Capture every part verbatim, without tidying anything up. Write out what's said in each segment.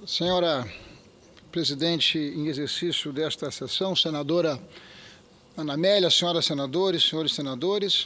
Senhora presidente em exercício desta sessão, senadora Ana Amélia, senhoras senadores, senhores senadores.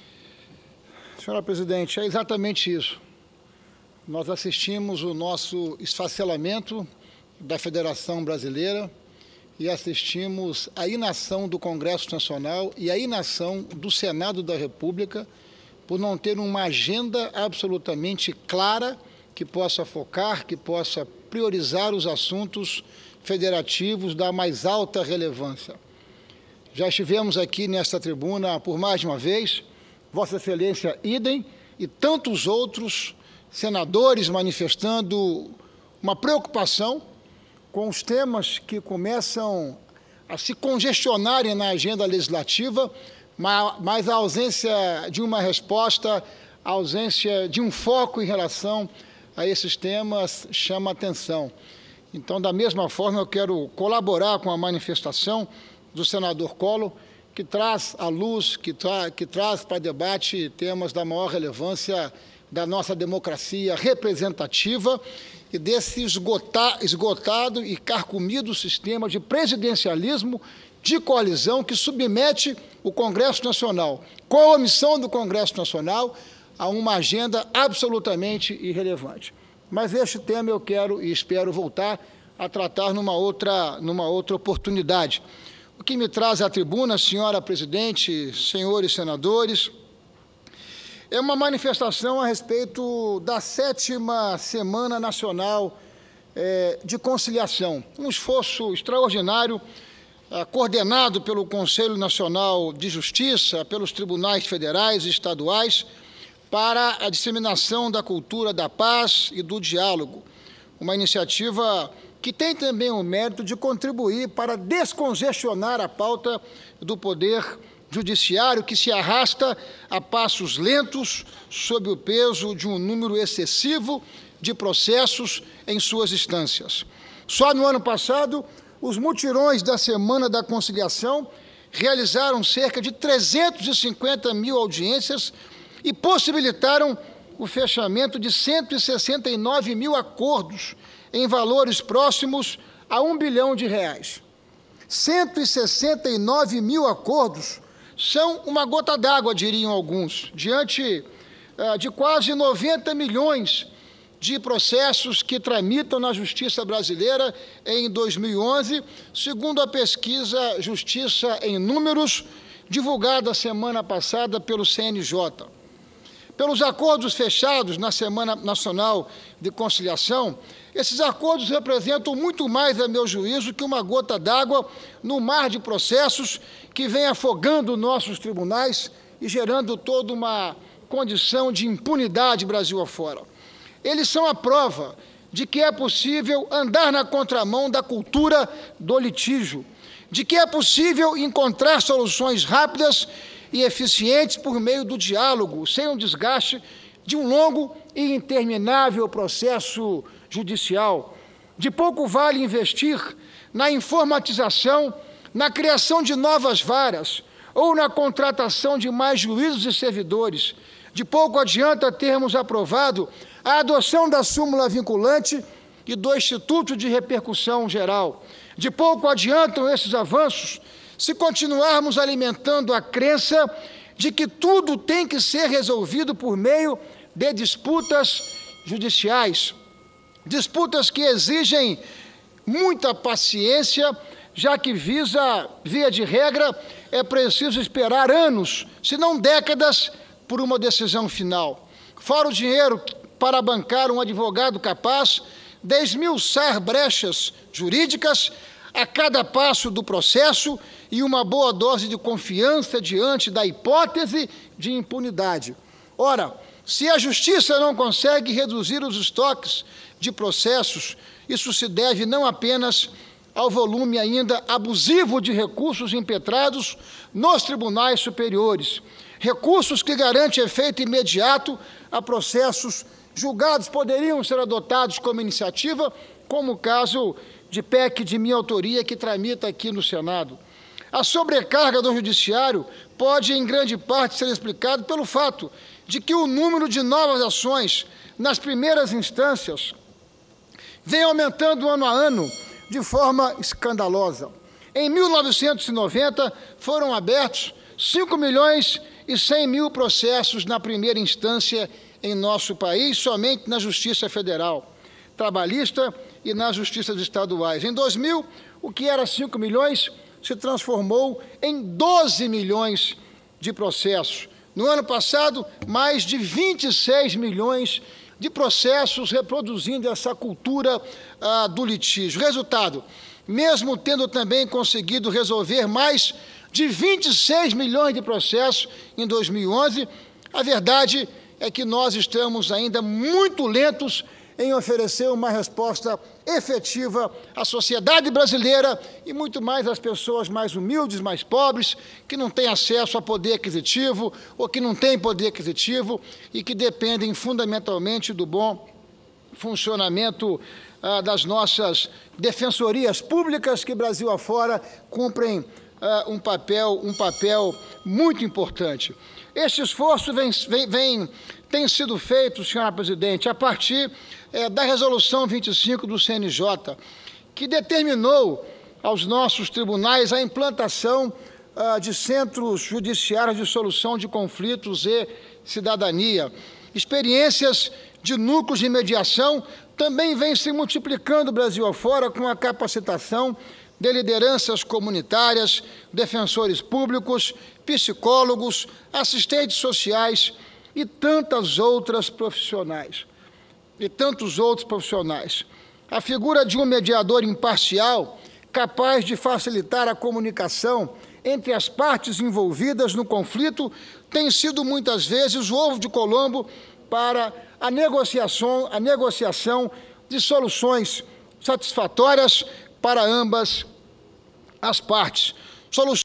Senhora presidente, é exatamente isso. Nós assistimos o nosso esfacelamento da Federação Brasileira e assistimos a inação do Congresso Nacional e a inação do Senado da República por não ter uma agenda absolutamente clara que possa focar, que possa priorizar os assuntos federativos da mais alta relevância. Já estivemos aqui nesta tribuna por mais de uma vez, Vossa Excelência idem, e tantos outros senadores manifestando uma preocupação com os temas que começam a se congestionarem na agenda legislativa, mas a ausência de uma resposta, a ausência de um foco em relação a esses temas chama atenção. Então, da mesma forma, eu quero colaborar com a manifestação do senador Collor, que traz à luz, que, tra que traz para debate temas da maior relevância da nossa democracia representativa e desse esgota esgotado e carcomido sistema de presidencialismo de coalizão que submete o Congresso Nacional, com a omissão do Congresso Nacional, a uma agenda absolutamente irrelevante. Mas este tema eu quero e espero voltar a tratar numa outra, numa outra oportunidade. O que me traz à tribuna, senhora presidente, senhores senadores, é uma manifestação a respeito da sétima Semana Nacional eh, de Conciliação, um esforço extraordinário eh, coordenado pelo Conselho Nacional de Justiça, pelos tribunais federais e estaduais, para a disseminação da cultura da paz e do diálogo, uma iniciativa que tem também o mérito de contribuir para descongestionar a pauta do poder judiciário, que se arrasta a passos lentos sob o peso de um número excessivo de processos em suas instâncias. Só no ano passado, os mutirões da Semana da Conciliação realizaram cerca de trezentas e cinquenta mil audiências e possibilitaram o fechamento de cento e sessenta e nove mil acordos em valores próximos a um bilhão de reais. cento e sessenta e nove mil acordos são uma gota d'água, diriam alguns, diante uh, de quase noventa milhões de processos que tramitam na Justiça brasileira em dois mil e onze, segundo a pesquisa Justiça em Números, divulgada semana passada pelo C N J. Pelos acordos fechados na Semana Nacional de Conciliação, esses acordos representam muito mais, a meu juízo, que uma gota d'água no mar de processos que vem afogando nossos tribunais e gerando toda uma condição de impunidade Brasil afora. Eles são a prova de que é possível andar na contramão da cultura do litígio, de que é possível encontrar soluções rápidas e eficientes por meio do diálogo, sem o desgaste de um longo e interminável processo judicial. De pouco vale investir na informatização, na criação de novas varas ou na contratação de mais juízes e servidores. De pouco adianta termos aprovado a adoção da súmula vinculante e do Instituto de Repercussão Geral. De pouco adiantam esses avanços se continuarmos alimentando a crença de que tudo tem que ser resolvido por meio de disputas judiciais, disputas que exigem muita paciência, já que visa, via de regra, é preciso esperar anos, se não décadas, por uma decisão final. Fora o dinheiro para bancar um advogado capaz de esmiuçar brechas jurídicas a cada passo do processo e uma boa dose de confiança diante da hipótese de impunidade. Ora, se a Justiça não consegue reduzir os estoques de processos, isso se deve não apenas ao volume ainda abusivo de recursos impetrados nos tribunais superiores, recursos que garantem efeito imediato a processos julgados poderiam ser adotados como iniciativa, como o caso de P E C de minha autoria que tramita aqui no Senado. A sobrecarga do Judiciário pode, em grande parte, ser explicada pelo fato de que o número de novas ações nas primeiras instâncias vem aumentando ano a ano de forma escandalosa. Em mil novecentos e noventa, foram abertos cinco milhões e cem mil processos na primeira instância em nosso país, somente na Justiça Federal Trabalhista e nas justiças estaduais. Em dois mil, o que era cinco milhões se transformou em doze milhões de processos. No ano passado, mais de vinte e seis milhões de processos reproduzindo essa cultura ah, do litígio. Resultado, mesmo tendo também conseguido resolver mais de vinte e seis milhões de processos em dois mil e onze, a verdade é que nós estamos ainda muito lentos em oferecer uma resposta efetiva à sociedade brasileira e muito mais às pessoas mais humildes, mais pobres, que não têm acesso a poder aquisitivo ou que não têm poder aquisitivo e que dependem fundamentalmente do bom funcionamento ah, das nossas defensorias públicas, que Brasil afora cumprem ah, um papel, um papel muito importante. Este esforço vem, vem, vem, tem sido feito, senhora presidente, a partir é, da Resolução vinte e cinco do C N J, que determinou aos nossos tribunais a implantação ah, de centros judiciários de solução de conflitos e cidadania. Experiências de núcleos de mediação também vêm se multiplicando Brasil afora com a capacitação de lideranças comunitárias, defensores públicos, psicólogos, assistentes sociais e tantas outras profissionais. E tantos outros profissionais. A figura de um mediador imparcial, capaz de facilitar a comunicação entre as partes envolvidas no conflito, tem sido muitas vezes o ovo de Colombo para a negociação, a negociação de soluções satisfatórias para ambas as partes. Solução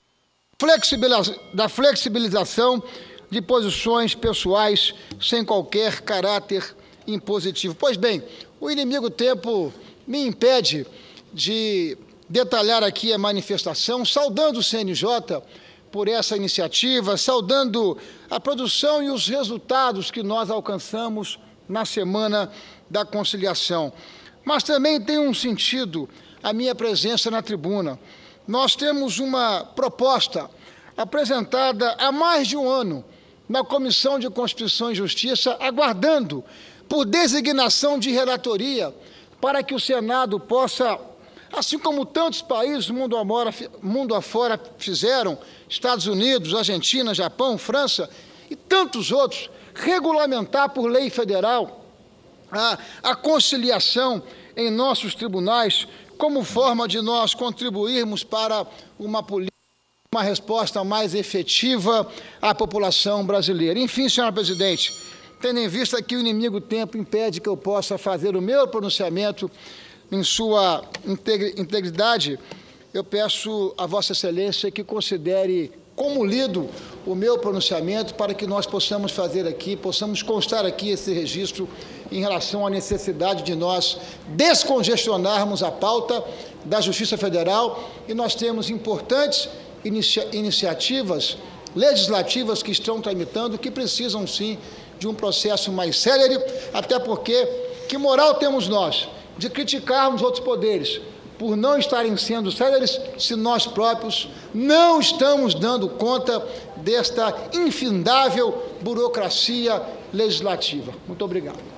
da flexibilização de posições pessoais sem qualquer caráter impositivo. Pois bem, o inimigo-tempo me impede de detalhar aqui a manifestação, saudando o C N J por essa iniciativa, saudando a produção e os resultados que nós alcançamos na Semana da Conciliação. Mas também tem um sentido a minha presença na tribuna. Nós temos uma proposta apresentada há mais de um ano na Comissão de Constituição e Justiça, aguardando por designação de relatoria para que o Senado possa, assim como tantos países mundo afora, mundo afora fizeram, Estados Unidos, Argentina, Japão, França e tantos outros, regulamentar por lei federal a, a conciliação em nossos tribunais como forma de nós contribuirmos para uma política, uma resposta mais efetiva à população brasileira. Enfim, senhora presidente, tendo em vista que o inimigo-tempo impede que eu possa fazer o meu pronunciamento em sua integridade, eu peço a Vossa Excelência que considere como lido o meu pronunciamento para que nós possamos fazer aqui, possamos constar aqui esse registro em relação à necessidade de nós descongestionarmos a pauta da Justiça Federal e nós temos importantes inicia- iniciativas legislativas que estão tramitando, que precisam sim de um processo mais célere, até porque que moral temos nós de criticarmos outros poderes por não estarem sendo céleres se nós próprios não estamos dando conta desta infindável burocracia legislativa. Muito obrigado.